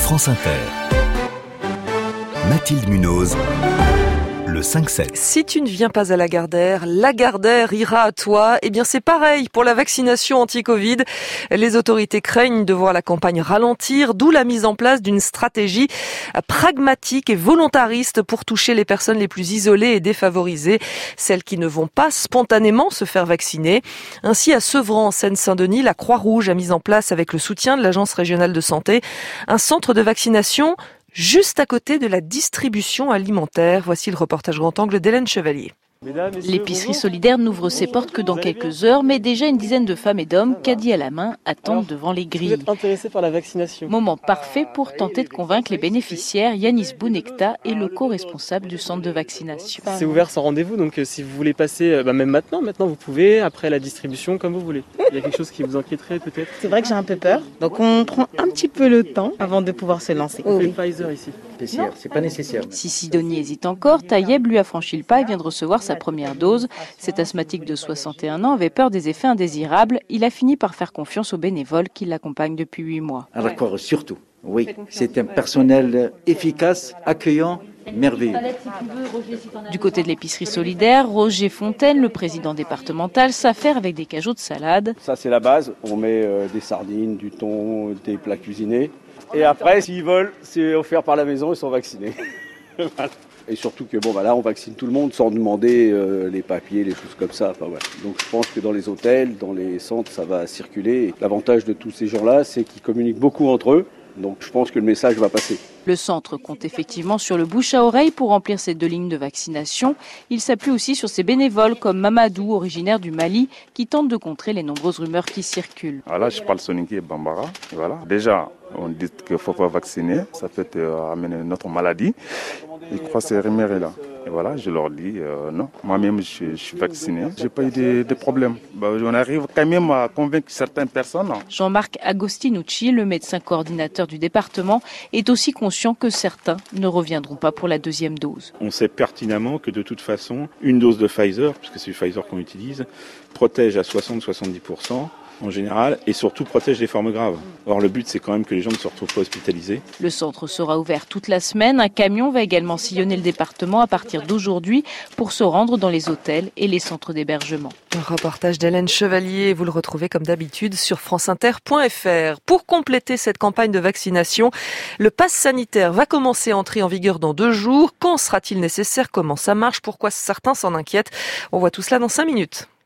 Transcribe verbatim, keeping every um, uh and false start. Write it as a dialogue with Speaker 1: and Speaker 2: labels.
Speaker 1: France Inter. Mathilde Munoz. Le cinq sept.
Speaker 2: Si tu ne viens pas à Lagardère, Lagardère ira à toi. Eh bien, c'est pareil pour la vaccination anti-Covid. Les autorités craignent de voir la campagne ralentir, d'où la mise en place d'une stratégie pragmatique et volontariste pour toucher les personnes les plus isolées et défavorisées, celles qui ne vont pas spontanément se faire vacciner. Ainsi, à Sevran, en Seine-Saint-Denis, la Croix-Rouge a mis en place, avec le soutien de l'Agence régionale de santé, un centre de vaccination juste à côté de la distribution alimentaire. Voici le reportage grand angle d'Hélène Chevalier.
Speaker 3: L'épicerie solidaire n'ouvre ses portes que dans quelques heures, mais déjà une dizaine de femmes et d'hommes, caddie à la main, attendent devant les grilles.
Speaker 4: Vous êtes intéressés par la vaccination.
Speaker 3: Moment parfait pour tenter de convaincre les bénéficiaires. Yanis Bounekta est le co-responsable du centre de vaccination.
Speaker 4: C'est ouvert sans rendez-vous, donc si vous voulez passer, bah même maintenant, maintenant vous pouvez, après la distribution, comme vous voulez. Il y a quelque chose qui vous inquiéterait peut-être?
Speaker 5: C'est vrai que j'ai un peu peur, donc on prend un petit peu le temps avant de pouvoir se lancer.
Speaker 4: On fait le Pfizer ici.
Speaker 6: P C R, c'est pas nécessaire.
Speaker 3: Si Sidonie hésite encore, Taïeb lui a franchi le pas et vient de recevoir sa première dose. Cet asthmatique de soixante et un ans avait peur des effets indésirables. Il a fini par faire confiance aux bénévoles qui l'accompagnent depuis huit mois.
Speaker 6: À la Croix-Rouge surtout, oui. C'est un personnel efficace, accueillant, merveilleux.
Speaker 3: Du côté de l'épicerie solidaire, Roger Fontaine, le président départemental, s'affaire avec des cajots de salade.
Speaker 7: Ça c'est la base, on met euh, des sardines, du thon, des plats cuisinés. Et après, s'ils veulent, c'est offert par la maison, ils sont vaccinés. Voilà. Et surtout que bon, bah là, on vaccine tout le monde sans demander euh, les papiers, les choses comme ça. Enfin, ouais. Donc je pense que dans les hôtels, dans les centres, ça va circuler. Et l'avantage de tous ces gens-là, c'est qu'ils communiquent beaucoup entre eux. Donc je pense que le message va passer.
Speaker 3: Le centre compte effectivement sur le bouche à oreille pour remplir ces deux lignes de vaccination. Il s'appuie aussi sur ses bénévoles comme Mamadou, originaire du Mali, qui tente de contrer les nombreuses rumeurs qui circulent.
Speaker 8: Voilà, je parle Soninké et Bambara. Voilà. Déjà, on dit qu'il faut pas vacciner, ça peut euh, amener notre maladie. Ils croient ces rumeurs-là. Et voilà, je leur dis euh, non. Moi-même, je, je suis vacciné. J'ai pas eu de, de problème. Bah, on arrive quand même à convaincre certaines personnes.
Speaker 3: Jean-Marc Agostinucci, le médecin coordinateur du département, est aussi conscient que certains ne reviendront pas pour la deuxième dose.
Speaker 9: On sait pertinemment que de toute façon, une dose de Pfizer, puisque c'est du Pfizer qu'on utilise, protège à soixante à soixante-dix pour cent en général et surtout protège les formes graves. Or le but c'est quand même que les gens ne se retrouvent pas hospitalisés.
Speaker 3: Le centre sera ouvert toute la semaine. Un camion va également sillonner le département à partir d'aujourd'hui pour se rendre dans les hôtels et les centres d'hébergement.
Speaker 2: Un reportage d'Hélène Chevalier, vous le retrouvez comme d'habitude sur franceinter point f r. Pour compléter cette campagne de vaccination, le pass sanitaire va commencer à entrer en vigueur dans deux jours. Quand sera-t-il nécessaire? Comment ça marche? Pourquoi certains s'en inquiètent? On voit tout cela dans cinq minutes.